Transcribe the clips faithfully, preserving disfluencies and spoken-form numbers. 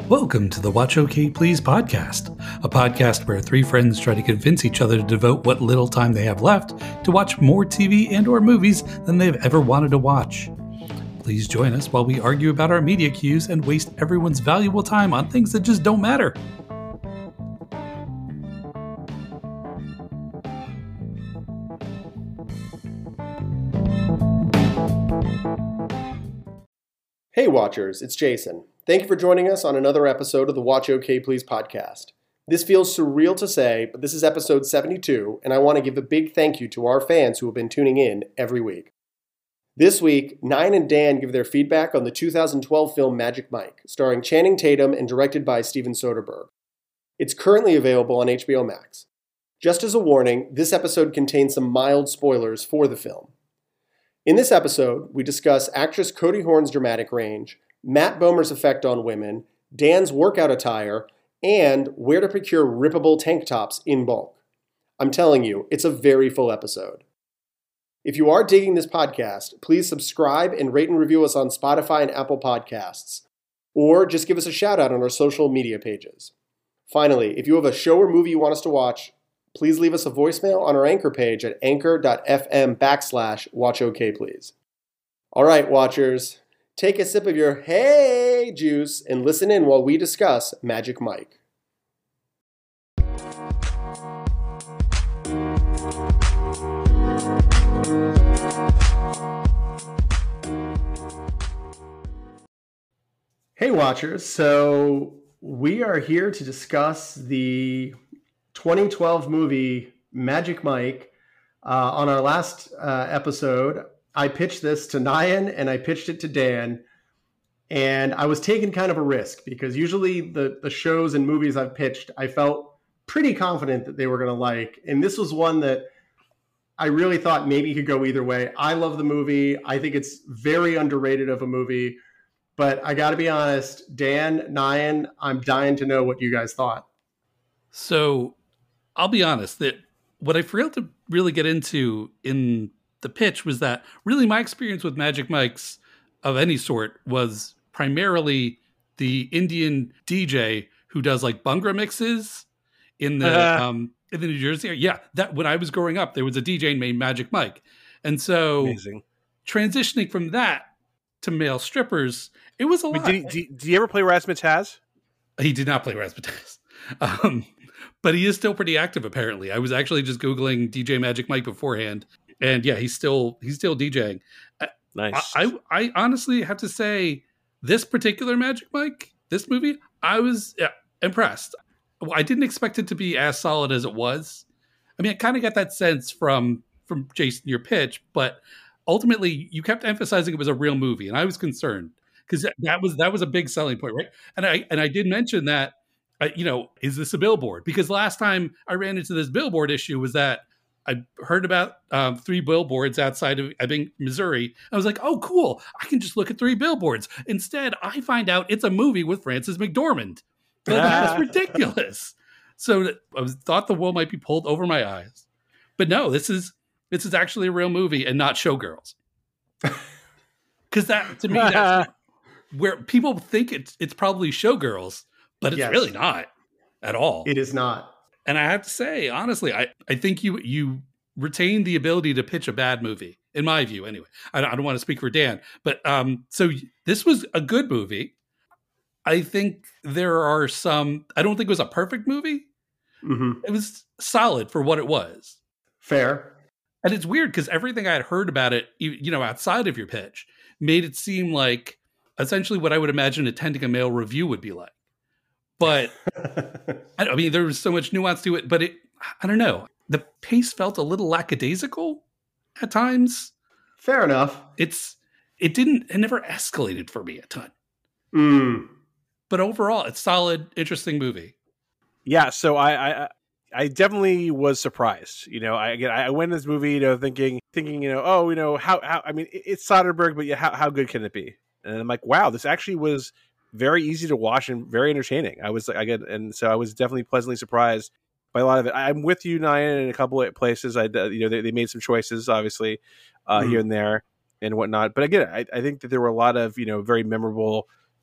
Welcome to the Watch OK Please podcast, a podcast where three friends try to convince each other to devote what little time they have left to watch more T V and or movies than they've ever wanted to watch. Please join us while we argue about our media cues and waste everyone's valuable time on things that just don't matter. Hey Watchers, it's Jason. Thank you for joining us on another episode of the Watch OK Please podcast. This feels surreal to say, but this is episode seventy-two, and I want to give a big thank you to our fans who have been tuning in every week. This week, Nyan and Dan give their feedback on the two thousand twelve film Magic Mike, starring Channing Tatum and directed by Steven Soderbergh. It's currently available on H B O Max. Just as a warning, this episode contains some mild spoilers for the film. In this episode, we discuss actress Cody Horn's dramatic range, Matt Bomer's effect on women, Dan's workout attire, and where to procure rippable tank tops in bulk. I'm telling you, it's a very full episode. If you are digging this podcast, please subscribe and rate and review us on Spotify and Apple Podcasts, or just give us a shout out on our social media pages. Finally, if you have a show or movie you want us to watch, please leave us a voicemail on our Anchor page at anchor.fm backslash watch OK please. All right, Watchers, take a sip of your hey juice and listen in while we discuss Magic Mike. Hey Watchers, so we are here to discuss the twenty twelve movie Magic Mike. Uh, on our last uh, episode, I pitched this to Nyan and I pitched it to Dan, and I was taking kind of a risk because usually the, the shows and movies I've pitched, I felt pretty confident that they were going to like, and this was one that I really thought maybe could go either way. I love the movie. I think it's very underrated of a movie, but I got to be honest, Dan, Nyan, I'm dying to know what you guys thought. So I'll be honest that what I failed to really get into in the pitch was that really my experience with Magic Mike's of any sort was primarily the Indian D J who does like Bhangra mixes in the uh, um, in the New Jersey area. Yeah, that when I was growing up, there was a D J named Magic Mike, and so amazing. Transitioning from that to male strippers, it was a Wait, lot. Did, he, did, did you ever play Razzmatazz? He did not play Razzmatazz. Um, but he is still pretty active, apparently. I was actually just Googling D J Magic Mike beforehand. And yeah, he's still he's still DJing. Nice. I, I, I honestly have to say, this particular Magic Mike, this movie, I was yeah, impressed. I didn't expect it to be as solid as it was. I mean, I kind of got that sense from, from Jason, your pitch, but ultimately you kept emphasizing it was a real movie. And I was concerned because that was that was a big selling point, right? And I and I did mention that. Uh, you know, is this a billboard? Because last time I ran into this billboard issue was that I heard about um, three billboards outside of Ebbing, Missouri. I was like, oh, cool. I can just look at three billboards. Instead, I find out it's a movie with Frances McDormand. Like, that's ridiculous. So I was, thought the wool might be pulled over my eyes. But no, this is this is actually a real movie and not Showgirls. Because that, to me, that's where people think it's it's probably Showgirls. But it's yes. really not at all. It is not. And I have to say, honestly, I, I think you you retain the ability to pitch a bad movie, in my view, anyway. I don't, I don't want to speak for Dan. But um, so this was a good movie. I think there are some, I don't think it was a perfect movie. Mm-hmm. It was solid for what it was. Fair. And it's weird because everything I had heard about it, you know, outside of your pitch, made it seem like essentially what I would imagine attending a male review would be like. But I mean, there was so much nuance to it, but it, I don't know. The pace felt a little lackadaisical at times. Fair enough. It's, it didn't, it never escalated for me a ton. Mm. But overall, it's solid, interesting movie. Yeah. So I, I, I definitely was surprised. You know, I again, I went in this movie, you know, thinking, thinking, you know, oh, you know, how, how, I mean, it's Soderbergh, but yeah, how, how good can it be? And I'm like, wow, this actually was very easy to watch and very entertaining. I was like, I get, and so I was definitely pleasantly surprised by a lot of it. I'm with you, Nyan, in a couple of places. I, you know, they, they made some choices, obviously, uh, mm-hmm. here and there and whatnot. But again, I, I think that there were a lot of, you know, very memorable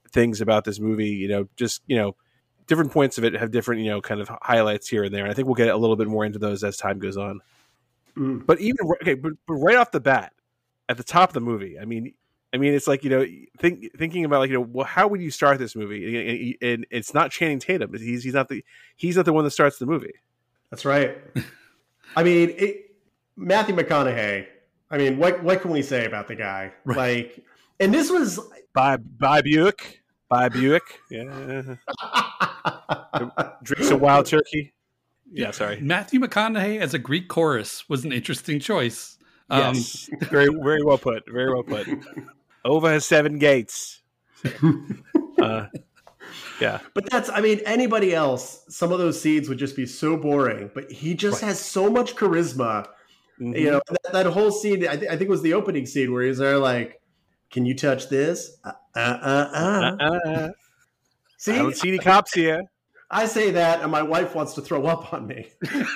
things about this movie. You know, just you know, different points of it have different you know kind of highlights here and there. And I think we'll get a little bit more into those as time goes on. Mm. But even okay, but, but right off the bat, at the top of the movie, I mean. I mean, it's like, you know, think, thinking about like, you know, well, how would you start this movie? And it's not Channing Tatum. He's he's not the he's not the one that starts the movie. That's right. I mean, it, Matthew McConaughey. I mean, what what can we say about the guy? Right. Like, and this was by by Buick, by Buick. Yeah, drinks a wild turkey. Yeah, sorry. Matthew McConaughey as a Greek chorus was an interesting choice. Yes, um, very very well put. Very well put. Over his seven gates. uh, yeah. But that's, I mean, anybody else, some of those scenes would just be so boring, but he just right. has so much charisma. Mm-hmm. You know, that, that whole scene, I, th- I think it was the opening scene where he's there like, can you touch this? Uh, uh, uh, uh. uh. See? I don't see any cops here. I say that and my wife wants to throw up on me.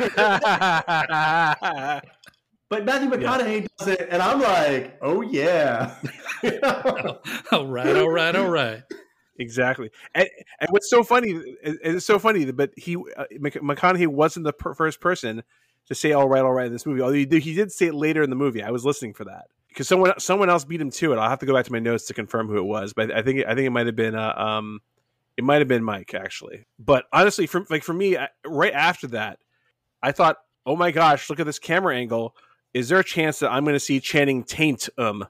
But Matthew McConaughey yeah. does it, and I'm like, oh, yeah. You know? all right, all right, all right. Exactly. And, and what's so funny, it's so funny, but he uh, McConaughey wasn't the per- first person to say all right, all right in this movie. Although he did, he did say it later in the movie. I was listening for that. Because someone someone else beat him to it. I'll have to go back to my notes to confirm who it was. But I think I think it might have been uh, um, it might have been Mike, actually. But honestly, for, like for me, right after that, I thought, oh my gosh, look at this camera angle. Is there a chance that I'm going to see Channing Taint? Um,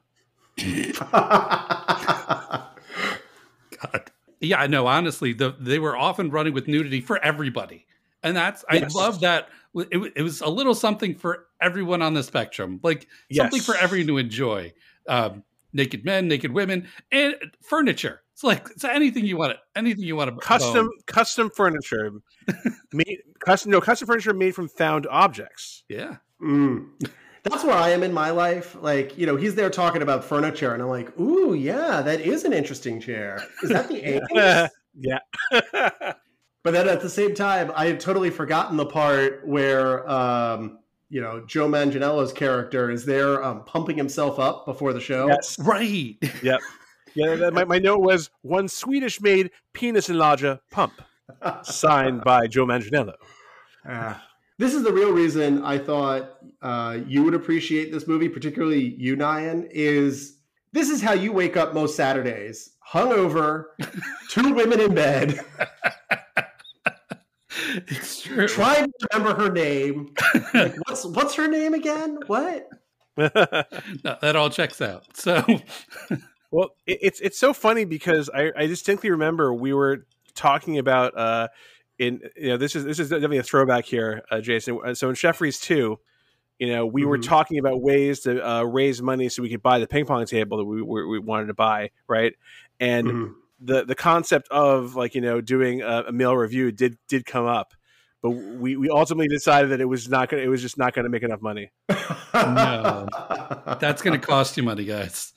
God, yeah, no. Honestly, the, they were often running with nudity for everybody, and that's yes. I love that. It, it was a little something for everyone on the spectrum, like yes. something for everyone to enjoy. Um, naked men, naked women, and furniture. It's like it's anything you want. Anything you want to custom own. custom furniture, made, custom no custom furniture made from found objects. Yeah. Mm. That's where I am in my life. Like, you know, he's there talking about furniture, and I'm like, ooh, yeah, that is an interesting chair. Is that the Ace? Yeah. But then at the same time, I had totally forgotten the part where, um, you know, Joe Manganiello's character is there um, pumping himself up before the show. Yes. Right. Yep. Yeah, my, my note was, one Swedish-made penis enlarger pump, signed by Joe Manganiello. Uh, this is the real reason I thought uh, you would appreciate this movie, particularly you, Nyan, is this is how you wake up most Saturdays. Hungover, two women in bed. It's true. Trying to remember her name. Like, what's what's her name again? What? No, that all checks out. So, well, it, it's it's so funny because I, I distinctly remember we were talking about uh, in you know this is this is definitely a throwback here, uh, Jason. So in Chef Freeze two, you know, we mm-hmm. were talking about ways to uh, raise money so we could buy the ping pong table that we we, we wanted to buy, right? And mm-hmm. the the concept of like you know doing a, a meal review did did come up, but we, we ultimately decided that it was not gonna it was just not going to make enough money. No, that's going to cost you money, guys.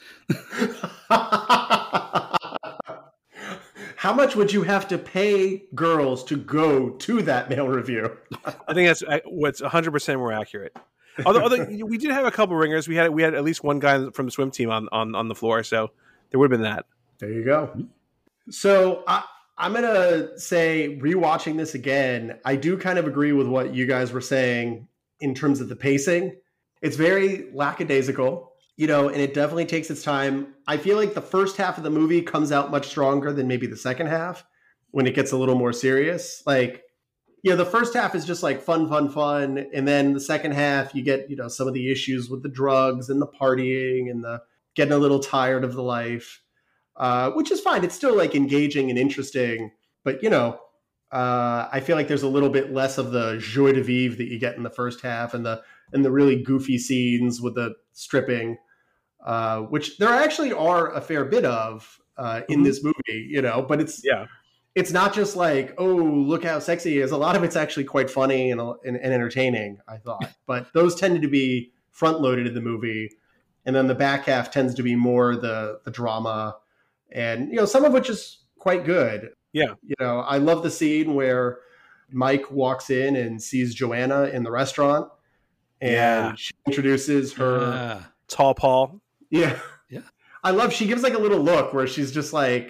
How much would you have to pay girls to go to that meal review? I think that's what's one hundred percent more accurate. Although, although we did have a couple ringers, we had we had at least one guy from the swim team on on, on the floor, so there would have been that. There you go. So I, I'm going to say, rewatching this again, I do kind of agree with what you guys were saying in terms of the pacing. It's very lackadaisical, you know, and it definitely takes its time. I feel like the first half of the movie comes out much stronger than maybe the second half when it gets a little more serious. Like, you know, the first half is just like fun, fun, fun. And then the second half, you get, you know, some of the issues with the drugs and the partying and the getting a little tired of the life. Uh, which is fine. It's still like engaging and interesting, but you know, uh, I feel like there's a little bit less of the joie de vivre that you get in the first half, and the and the really goofy scenes with the stripping, uh, which there actually are a fair bit of uh, in mm-hmm. this movie. You know, but it's yeah, it's not just like, oh, look how sexy he is. A lot of it's actually quite funny and and, and entertaining, I thought. But those tended to be front loaded in the movie, and then the back half tends to be more the the drama. And, you know, some of which is quite good. Yeah. You know, I love the scene where Mike walks in and sees Joanna in the restaurant and yeah. she introduces her. Yeah. Tall Paul. Yeah. Yeah. I love, she gives like a little look where she's just like,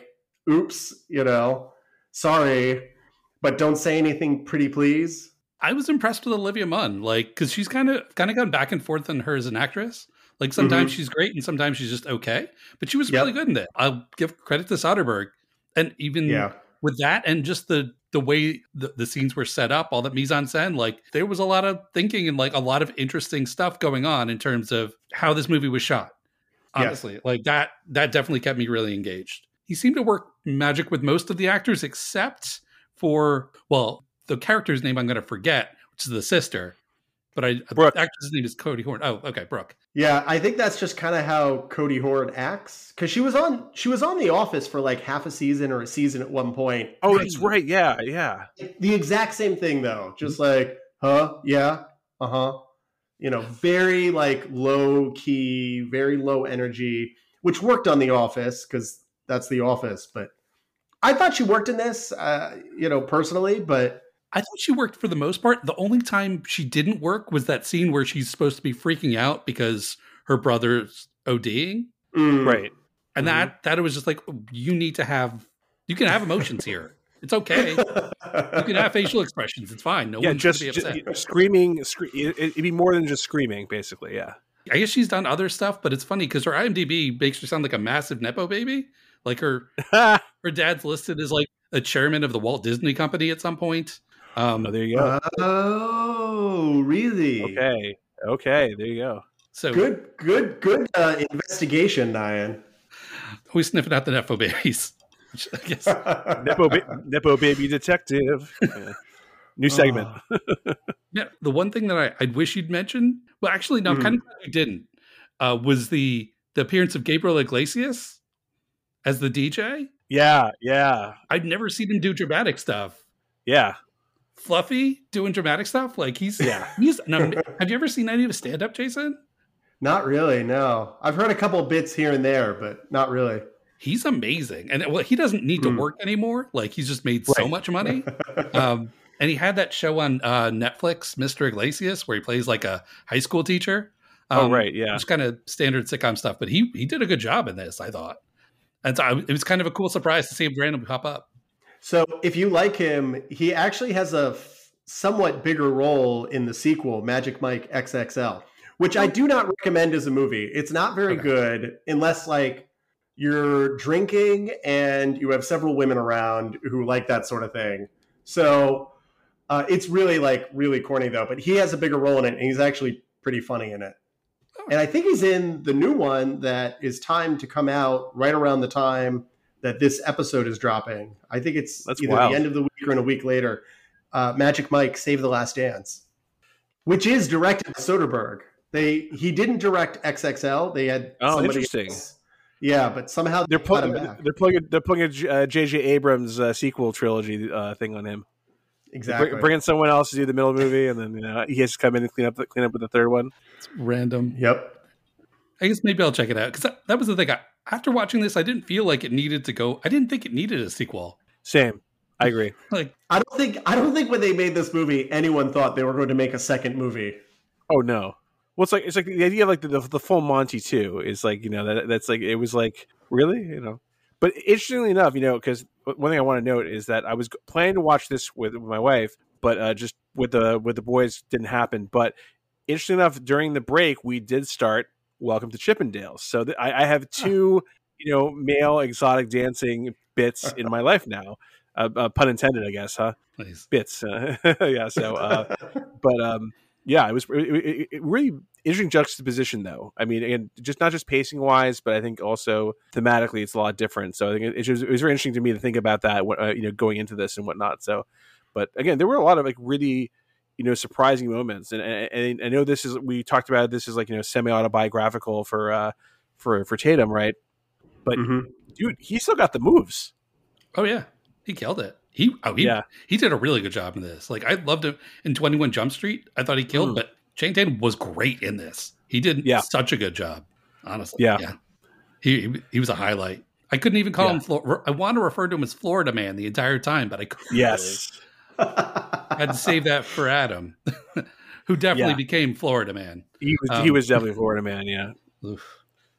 oops, you know, sorry, but don't say anything, pretty please. I was impressed with Olivia Munn, like, because she's kind of kind of gone back and forth on her as an actress. Like sometimes mm-hmm. she's great and sometimes she's just okay, but she was yep. really good in it. I'll give credit to Soderbergh, and even yeah. with that and just the the way the, the scenes were set up, all that mise en scène, like there was a lot of thinking and like a lot of interesting stuff going on in terms of how this movie was shot. Honestly, yes. like that that definitely kept me really engaged. He seemed to work magic with most of the actors except for, well, the character's name I'm going to forget, which is the sister. But I, Brooke. The actress' name is Cody Horn. Oh, okay, Brooke. Yeah, I think that's just kind of how Cody Horn acts, because she was on she was on The Office for like half a season or a season at one point. Oh, that's right. Yeah, yeah. The exact same thing though, just like, huh, yeah, uh huh. You know, very like low key, very low energy, which worked on The Office because that's The Office. But I thought she worked in this, uh, you know, personally, but. I thought she worked for the most part. The only time she didn't work was that scene where she's supposed to be freaking out because her brother's ODing. Mm. Right. And mm-hmm. that, that it was just like, you need to have, you can have emotions here. It's okay. You can have facial expressions. It's fine. No yeah, one's just, going to be upset. Just screaming. Scre- it, it'd be more than just screaming, basically. Yeah. I guess she's done other stuff, but it's funny because her I M D B makes her sound like a massive Nepo baby. Like her, her dad's listed as like a chairman of the Walt Disney Company at some point. Um, oh, there you go. Oh, really? Okay. Okay. There you go. So good, good, good uh, investigation, Diane. Always sniffing out the Nepo babies. Which I guess Nepo, ba- Nepo baby detective. Yeah. New segment. Uh, yeah. The one thing that I, I'd wish you'd mentioned, well, actually, no, mm. kind of glad you didn't, uh, was the the appearance of Gabriel Iglesias as the D J. Yeah. Yeah. I'd never seen him do dramatic stuff. Yeah. Fluffy doing dramatic stuff, like he's yeah. He's. No, have you ever seen any of his stand up, Jason? Not really. No, I've heard a couple bits here and there, but not really. He's amazing, and well, he doesn't need to mm. work anymore. Like he's just made right. so much money. um, and he had that show on uh, Netflix, Mister Iglesias, where he plays like a high school teacher. Um, oh right, yeah, just kind of standard sitcom stuff. But he he did a good job in this, I thought. And so I, it was kind of a cool surprise to see him randomly pop up. So if you like him, he actually has a f- somewhat bigger role in the sequel, Magic Mike X X L, which I do not recommend as a movie. It's not very okay. good unless like you're drinking and you have several women around who like that sort of thing. So uh, it's really like really corny though, but he has a bigger role in it and he's actually pretty funny in it. Oh. And I think he's in the new one that is timed to come out right around the time that this episode is dropping. I think it's That's either wild. the end of the week or in a week later. Uh, Magic Mike Save the Last Dance, which is directed by Soderbergh. They he didn't direct X X L. They had oh somebody interesting. Else. Yeah, but somehow they're they putting back. they're putting they're putting a J J Abrams uh, sequel trilogy uh, thing on him. Exactly, Bring, bringing someone else to do the middle movie, and then you know he has to come in and clean up clean up with the third one. It's random. Yep. I guess maybe I'll check it out because that, that was the thing. I, after watching this, I didn't feel like it needed to go. I didn't think it needed a sequel. Same, I agree. Like I don't think I don't think when they made this movie, anyone thought they were going to make a second movie. Oh no. Well, it's like it's like the idea of like the, the, the full Monty too is like you know that that's like it was like really you know, but interestingly enough, you know, because one thing I want to note is that I was planning to watch this with, with my wife, but uh, just with the with the boys didn't happen. But interesting enough, during the break, we did start Welcome to Chippendales. So th- I, I have two you know male exotic dancing bits in my life now. Uh, uh, pun intended, I guess, huh? Nice. Bits, uh, yeah. So, uh, but um. Yeah, it was it, it, it really interesting juxtaposition, though. I mean, again, just not just pacing wise, but I think also thematically, it's a lot different. So I think it, it, was, it was very interesting to me to think about that, uh, you know, going into this and whatnot. So, but again, there were a lot of like really, you know, surprising moments, and, and, and I know this is we talked about this is like you know semi autobiographical for uh, for for Tatum, right? But mm-hmm. dude, he still got the moves. Oh yeah, he killed it. He oh he, yeah. he did a really good job in this. Like I loved him in twenty-one Jump Street. I thought he killed, mm. but Channing Tatum was great in this. He did yeah. such a good job. Honestly, yeah, yeah. He he, he was a highlight. I couldn't even call yeah. him. Flor- I want to refer to him as Florida Man the entire time, but I couldn't. Yes, really. I had to save that for Adam, who definitely yeah. became Florida Man. He was um, he was definitely Florida Man. Yeah. Oof.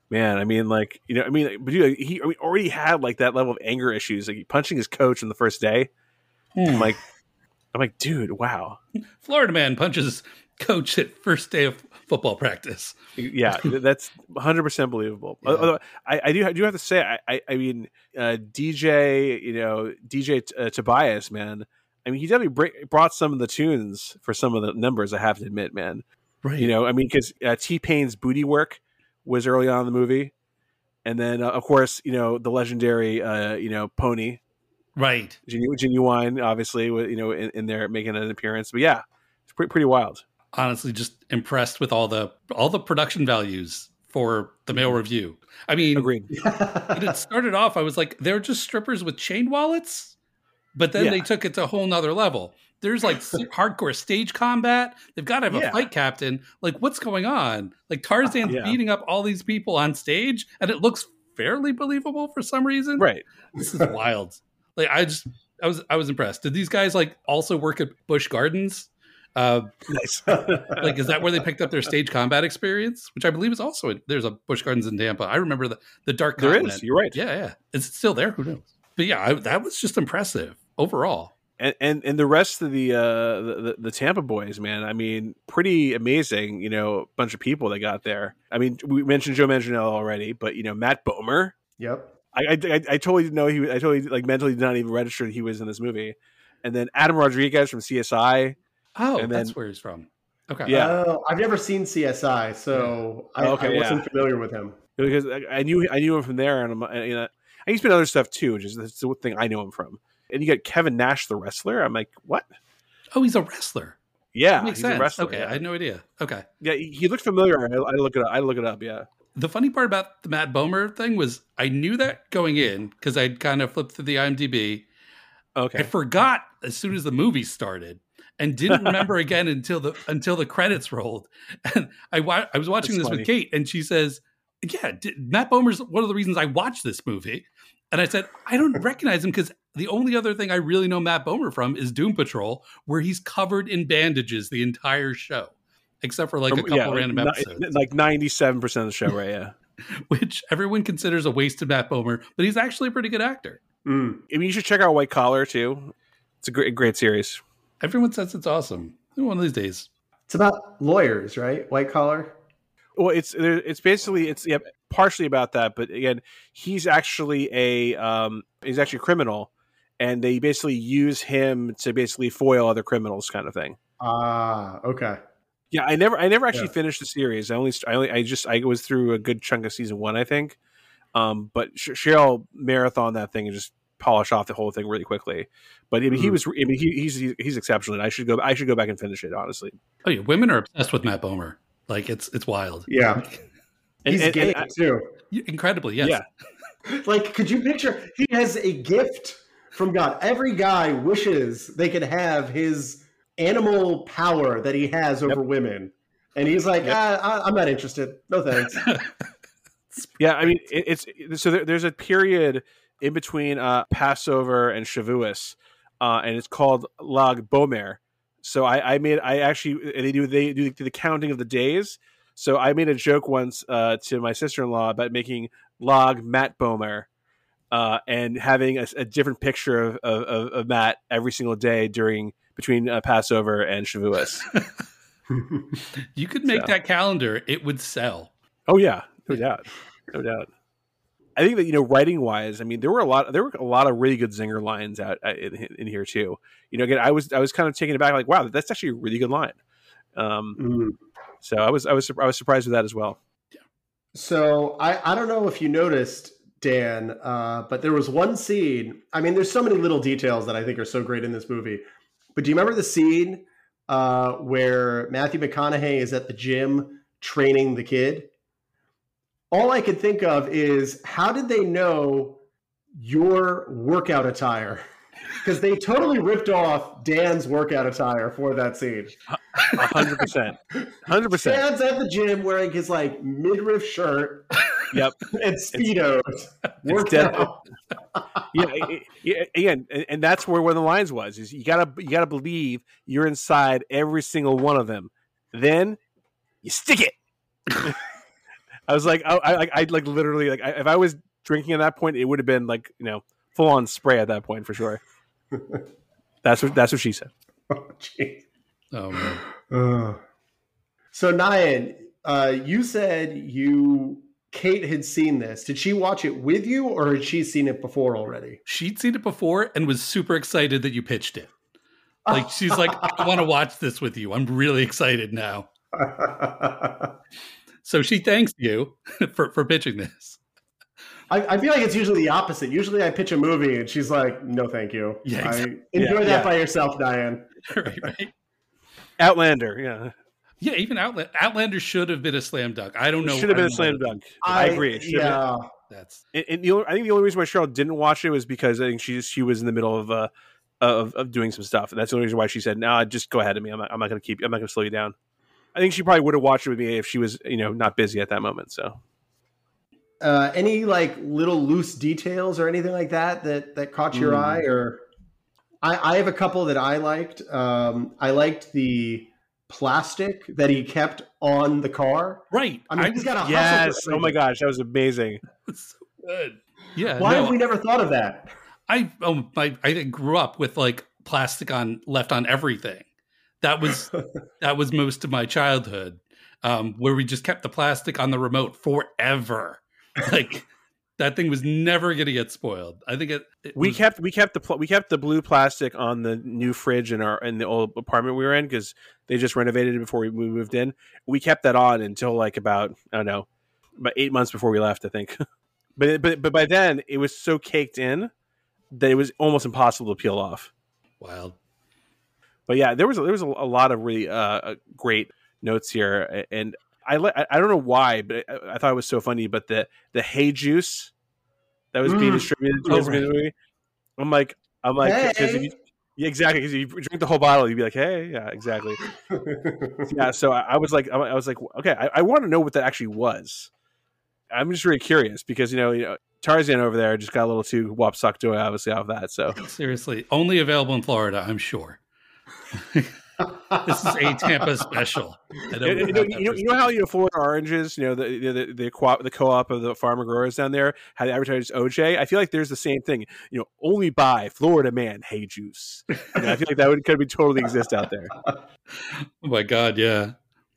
Man, I mean, like, you know, I mean, but dude, he I mean, already had like that level of anger issues, like punching his coach on the first day. I'm like, I'm like, dude, wow. Florida man punches coach at first day of football practice. Yeah, that's one hundred percent believable. Yeah. Although I, I do, I do have to say, I, I, I mean, uh, D J, you know, D J uh, Tobias, man. I mean, he definitely br- brought some of the tunes for some of the numbers. I have to admit, man. Right. You know, I mean, because uh, T-Pain's Booty Work was early on in the movie, and then uh, of course, you know, the legendary, uh, you know, Pony, right? Genu- Genuine, obviously, with, you know, in, in there making an appearance. But yeah, it's pretty pretty wild. Honestly, just impressed with all the all the production values for the male review. I mean, agreed. It started off, I was like, they're just strippers with chain wallets, but then yeah. they took it to a whole nother level. There's like hardcore stage combat. They've got to have a yeah. fight captain. Like, what's going on? Like Tarzan's yeah. beating up all these people on stage, and it looks fairly believable for some reason. Right. This is wild. Like, I just, I was, I was impressed. Did these guys like also work at Busch Gardens? Uh, nice. Like, is that where they picked up their stage combat experience? Which I believe is also in, there's a Busch Gardens in Tampa. I remember the the Dark Continent. There is. You're right. Yeah, yeah. Is it still there? Who knows? But yeah, I, that was just impressive overall. And, and and the rest of the, uh, the the Tampa boys, man, I mean, pretty amazing. You know, bunch of people that got there. I mean, we mentioned Joe Manganiello already, but you know, Matt Bomer. Yep. I I, I, I totally didn't know he. I totally like mentally did not even register that he was in this movie. And then Adam Rodriguez from C S I. Oh, and that's then, where he's from. Okay. Yeah. Uh, I've never seen C S I, so I, okay, I wasn't yeah. familiar with him because I, I knew I knew him from there, and I'm, and, you know, and he's been other stuff too. Just that's the thing I know him from. And you got Kevin Nash, the wrestler. I'm like, what? Oh, he's a wrestler. Yeah, that makes he's sense. a wrestler. Okay, Yeah. I had no idea. Okay, yeah, he, he looked familiar. I, I look it up. I look it up. Yeah. The funny part about the Matt Bomer thing was I knew that going in because I'd kind of flipped through the IMDb. Okay. I forgot as soon as the movie started and didn't remember again until the until the credits rolled. And I wa- I was watching That's this funny. with Kate, and she says, "Yeah, did, Matt Bomer's one of the reasons I watched this movie." And I said, I don't recognize him because the only other thing I really know Matt Bomer from is Doom Patrol, where he's covered in bandages the entire show, except for like a couple yeah, random like, episodes. Like ninety-seven percent of the show, right? Yeah. Which everyone considers a wasted Matt Bomer, but he's actually a pretty good actor. Mm. I mean, you should check out White Collar, too. It's a great, great series. Everyone says it's awesome. One of these days. It's about lawyers, right? White Collar? Well, it's it's basically it's yeah, partially about that, but again, he's actually a um, he's actually a criminal, and they basically use him to basically foil other criminals, kind of thing. Ah, uh, okay. Yeah, I never I never actually yeah. finished the series. I only I only I just I was through a good chunk of season one, I think. Um, but Cheryl marathon that thing and just polish off the whole thing really quickly. But I mean, mm. he was I mean he, he's he's exceptional. I should go I should go back and finish it, honestly. Oh yeah, women are obsessed with Matt Bomer. Like it's it's wild. Yeah, he's and, gay and, and, too. Incredibly, yes. Yeah. Like, could you picture? He has a gift from God. Every guy wishes they could have his animal power that he has over yep. women, and he's like, yep. ah, I'm not interested. No thanks. Yeah, I mean, it, it's so there, there's a period in between uh, Passover and Shavuos, uh, and it's called Lag Bomer. So I, I made, I actually, they do, they do the counting of the days. So I made a joke once uh, to my sister-in-law about making Log Matt Bomer uh, and having a, a different picture of, of, of Matt every single day during, between uh, Passover and Shavuos. You could make so. that calendar. It would sell. Oh yeah. No doubt. No doubt. I think that, you know, writing wise, I mean, there were a lot, there were a lot of really good zinger lines out in, in here too. You know, again, I was, I was kind of taken aback, like, wow, that's actually a really good line. Um, mm. So I was, I was, I was surprised with that as well. Yeah. So I, I don't know if you noticed, Dan, uh, but there was one scene. I mean, there's so many little details that I think are so great in this movie. But do you remember the scene uh, where Matthew McConaughey is at the gym training the kid? All I could think of is, how did they know your workout attire? Because they totally ripped off Dan's workout attire for that scene. A hundred percent. hundred percent. Dan's at the gym wearing his like midriff shirt. Yep. And Speedos. It's, it's yeah, it, it, again, and, and that's where one of the lines was, is you gotta you gotta believe you're inside every single one of them. Then you stick it. I was like, I, I, I like literally like I, if I was drinking at that point, it would have been like you know full on spray at that point for sure. That's what that's what she said. Oh, geez. Oh man. Uh. So Nyan, uh, you said you Kate had seen this. Did she watch it with you, or had she seen it before already? She'd seen it before and was super excited that you pitched it. Like she's like, I want to watch this with you. I'm really excited now. So she thanks you for, for pitching this. I, I feel like it's usually the opposite. Usually I pitch a movie and she's like, no, thank you. Yeah, exactly. I enjoy yeah, that yeah. by yourself, Diane. Right, right. Outlander, yeah. Yeah, even Outlander, Outlander should have been a slam dunk. I don't know. It should have been a I slam don't know. dunk. I, I agree. It should have yeah. That's And, and the only, I think the only reason why Cheryl didn't watch it was because I think she she was in the middle of uh of, of doing some stuff, and that's the only reason why she said, "No, nah, just go ahead of me. I'm not, I'm not going to keep. I'm not going to slow you down." I think she probably would have watched it with me if she was, you know, not busy at that moment. So, Uh, any like little loose details or anything like that that that caught your Mm. eye? Or I, I have a couple that I liked. Um, I liked the plastic that he kept on the car. right. I mean, he's got a hustle yes. for Oh my gosh, that was amazing. It's so good. Yeah. Why no, have we never thought of that? I oh my I grew up with like plastic on left on everything. That was that was most of my childhood, um, where we just kept the plastic on the remote forever. Like that thing was never going to get spoiled. I think it. it We was, kept we kept the pl- we kept the blue plastic on the new fridge in our in the old apartment we were in because they just renovated it before we we moved in. We kept that on until like about I don't know about eight months before we left, I think. but it- but but by then it was so caked in that it was almost impossible to peel off. wild. But yeah, there was there was a, a lot of really uh, great notes here, and I li- I don't know why, but I, I thought it was so funny. But the the hay juice that was being Mm. distributed Oh, towards right. the movie, I'm like I'm like because if Hey. you yeah, exactly because if you drink the whole bottle, you'd be like, hey, yeah, exactly, yeah. So I, I was like I was like okay, I, I want to know what that actually was. I'm just really curious because you know, you know Tarzan over there just got a little too wop sucked joy obviously off that. So Seriously, only available in Florida, I'm sure. This is a Tampa special. I don't You know, you, know, you know how you know Florida Oranges, you know the the the, the, co- the co-op of the farmer growers down there had advertised O J. I feel like there's the same thing. You know, only buy Florida man hay juice. You know, I feel like that would could be totally exist out there. Oh my God, yeah.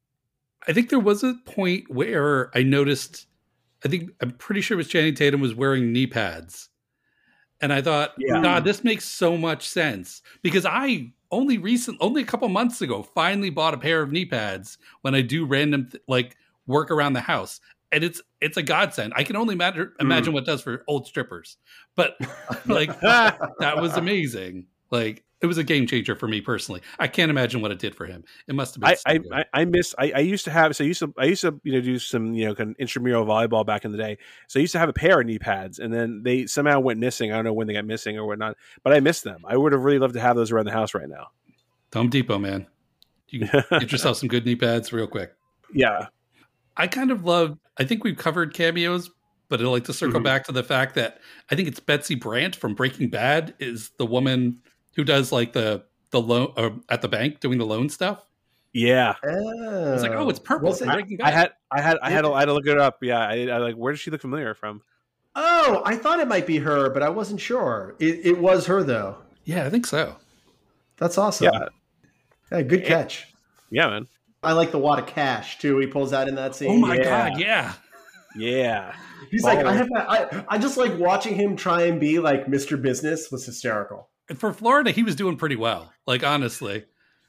I think there was a point where I noticed, I think, I'm pretty sure it was Channing Tatum was wearing knee pads. And I thought, Yeah. God, this makes so much sense. Because I only recent, only a couple months ago, finally bought a pair of knee pads when I do random, th- like, work around the house. And it's it's a godsend. I can only matter, imagine what it does for old strippers. But, like, that was amazing. Like, it was a game changer for me personally. I can't imagine what it did for him. It must have been. I, so I, good. I I miss I, I used to have so I used to I used to you know do some you know kind of intramural volleyball back in the day. So I used to have a pair of knee pads, and then they somehow went missing. I don't know when they got missing or whatnot, but I missed them. I would have really loved to have those around the house right now. Home Depot, man. You can get yourself some good knee pads real quick. Yeah, I kind of love, I think we've covered cameos, but I'd like to circle Mhm. back to the fact that I think it's Betsy Brandt from Breaking Bad is the woman who does like the the loan uh, at the bank doing the loan stuff. yeah. Oh. I was like, oh, it's purple. Was from it- Breaking Bad. I had I had I had to, I had to look it up. Yeah, I, I like where does she look familiar from? Oh, I thought it might be her, but I wasn't sure. It, it was her though. Yeah, I think so. That's awesome. Yeah. Yeah, good catch. Yeah, man. I like the wad of cash too. He pulls out in that scene. Oh my Yeah. God, yeah. Yeah. He's like, I Baller. have. I I just like watching him try and be like Mister Business was hysterical. And for Florida, he was doing pretty well. Like, honestly.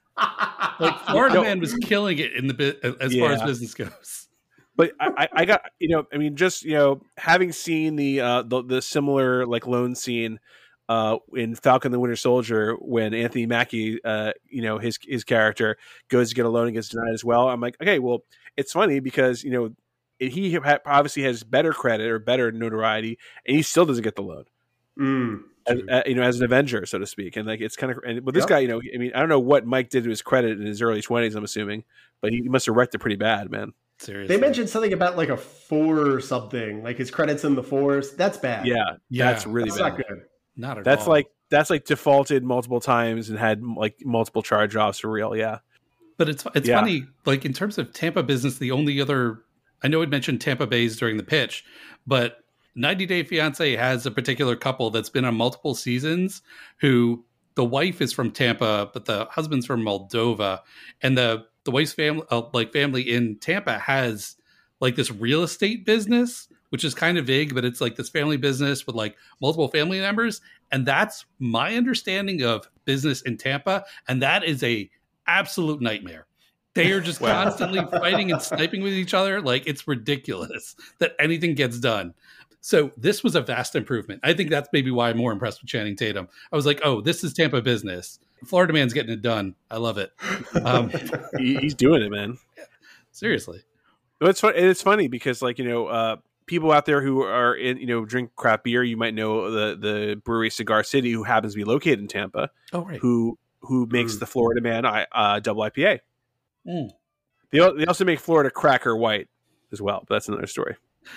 Like, Florida No. Man was killing it in the bit as far as Yeah. business goes. But I, I- I got you know I mean just you know having seen the uh the, the similar like loan scene uh in Falcon the Winter Soldier when Anthony Mackie uh you know his his character goes to get a loan and gets denied as well. I'm like, okay, well it's funny because you know he ha- obviously has better credit or better notoriety and he still doesn't get the loan. Mm. As, uh, you know, as an Avenger, so to speak, and like it's kind of. And, but this Yep. guy, you know, I mean, I don't know what Mike did to his credit in his early twenties. I'm assuming, but he must have wrecked it pretty bad, man. Seriously. They mentioned something about like a four or something, like his credits in the fours. That's bad. Yeah, Yeah, that's really that's bad. not good. Not at That's all. like that's like defaulted multiple times and had like multiple charge offs for real. Yeah, But it's it's Yeah. funny, like in terms of Tampa business, the only other I know we mentioned Tampa Bay's during the pitch, but ninety Day Fiancé has a particular couple that's been on multiple seasons who the wife is from Tampa, but the husband's from Moldova. And the, the wife's family, uh, like family in Tampa has like this real estate business, which is kind of vague, but it's like this family business with like multiple family members. And that's my understanding of business in Tampa. And that is a absolute nightmare. They are just wow. constantly fighting and sniping with each other. Like, it's ridiculous that anything gets done. So this was a vast improvement. I think that's maybe why I'm more impressed with Channing Tatum. I was like, oh, this is Tampa business. Florida man's getting it done. I love it. Um, He's doing it, man. Seriously. It's fun. It's funny because, like, you know, uh, people out there who are in, you know, drink craft beer, you might know the the brewery Cigar City, who happens to be located in Tampa. Oh, right. Who who makes mm. the Florida Man uh, double I P A. Mm. They they also make Florida Cracker White as well, but that's another story.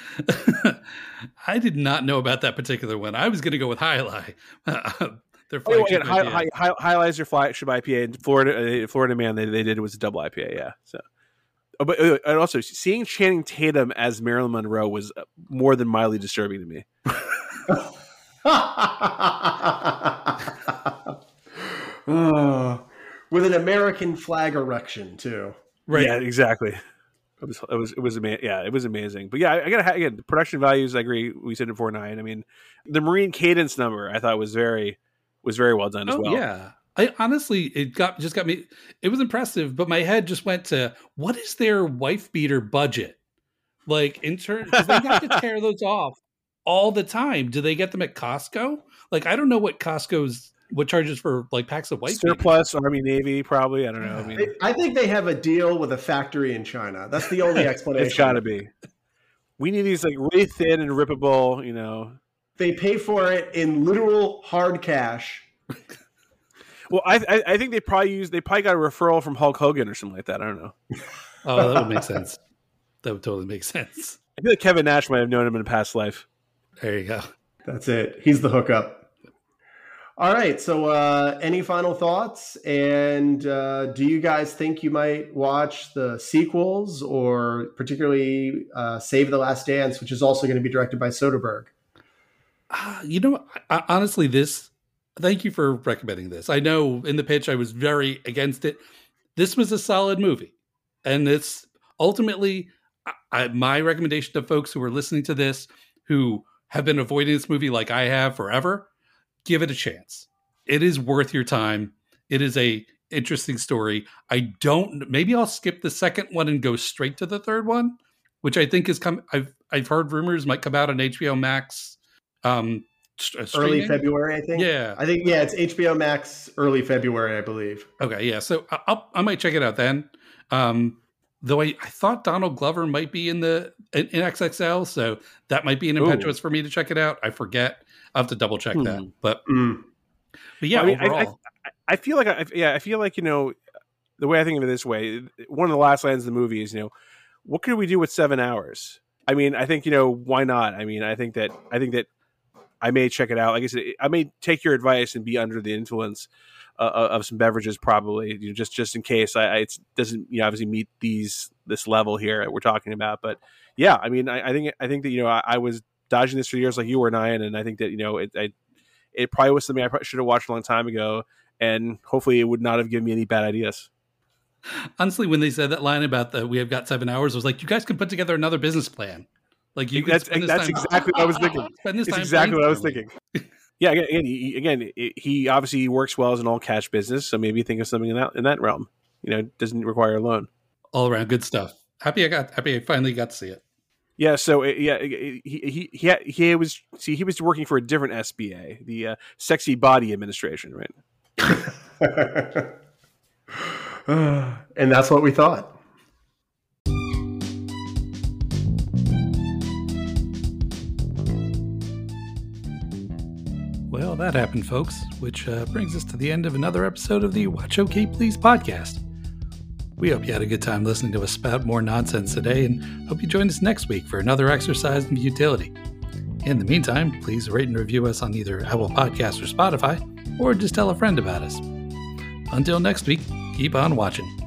I did not know about that particular one. I was going to go with High Lie. Their oh, yeah, high, high, high, high Lie's your flagship I P A. In Florida, uh, Florida Man, they, they did it was a double I P A. Yeah. So, oh, but uh, and also seeing Channing Tatum as Marilyn Monroe was more than mildly disturbing to me. uh, with an American flag erection too. Right. Yeah. Exactly. It was, it was, it was, ama- yeah, it was amazing. But yeah, I, I gotta, again, the production values, I agree. We said it four nine. I mean, the Marine Cadence number, I thought was very, was very well done as oh, well. Yeah. I honestly, it got, just got me, it was impressive, but my head just went to, what is their wife beater budget? Like, in terms, because they have to tear those off all the time. Do they get them at Costco? Like, I don't know what Costco's, what charges for like packs of white surplus beaters. Army Navy probably. I don't know. I mean, I think they have a deal with a factory in China. That's the only explanation. It's got to be. We need these like really thin and rippable. You know, they pay for it in literal hard cash. Well, I, I I think they probably use they probably got a referral from Hulk Hogan or something like that. I don't know. Oh, that would make sense. That would totally make sense. I feel like Kevin Nash might have known him in a past life. There you go. That's it. He's the hookup. All right. So uh, any final thoughts? And uh, do you guys think you might watch the sequels, or particularly uh, Save the Last Dance, which is also going to be directed by Soderbergh? Uh, you know, I, honestly, this, thank you for recommending this. I know in the pitch I was very against it. This was a solid movie. And it's ultimately I, my recommendation to folks who are listening to this, who have been avoiding this movie like I have forever. Give it a chance. It is worth your time. It is a interesting story. I don't, maybe I'll skip the second one and go straight to the third one, which I think is come. I've, I've heard rumors might come out on H B O Max. Um, early February, I think. Yeah. I think, yeah, it's H B O Max early February, I believe. Okay. Yeah. So I'll, I might check it out then. Um, though I, I thought Donald Glover might be in the, in, in X X L. So that might be an impetus Ooh. for me to check it out. I forget. I'll have to double check mm. that, but, mm. but yeah, well, I mean, overall. I, I, I feel like, I, yeah, I feel like, you know, the way I think of it this way, one of the last lines of the movie is, you know, what could we do with seven hours? I mean, I think, you know, why not? I mean, I think that, I think that I may check it out. Like I said, I may take your advice and be under the influence uh, of some beverages, probably, you know, just, just in case I, I it doesn't, you know, obviously meet these, this level here that we're talking about. But yeah, I mean, I, I think, I think that, you know, I, I was dodging this for years like you were, Nyan, and I think that, you know, it I, it probably was something I probably should have watched a long time ago, and hopefully it would not have given me any bad ideas. Honestly, when they said that line about the we have got seven hours, I was like, you guys can put together another business plan. Like you that's could that's time, exactly what I was thinking. Spend this it's time exactly what I was thinking. Yeah, again, he, again, he obviously works well as an all cash business, so maybe think of something in that in that realm. You know, doesn't require a loan. All around good stuff. Happy I got happy I finally got to see it. Yeah, so yeah, he he he he was see he was working for a different S B A, the uh, Sexy Body Administration, right? And that's what we thought. Well, that happened, folks, which uh, brings us to the end of another episode of the Watch OK Please podcast. We hope you had a good time listening to us spout more nonsense today, and hope you join us next week for another exercise in futility. In the meantime, please rate and review us on either Apple Podcasts or Spotify, or just tell a friend about us. Until next week, keep on watching.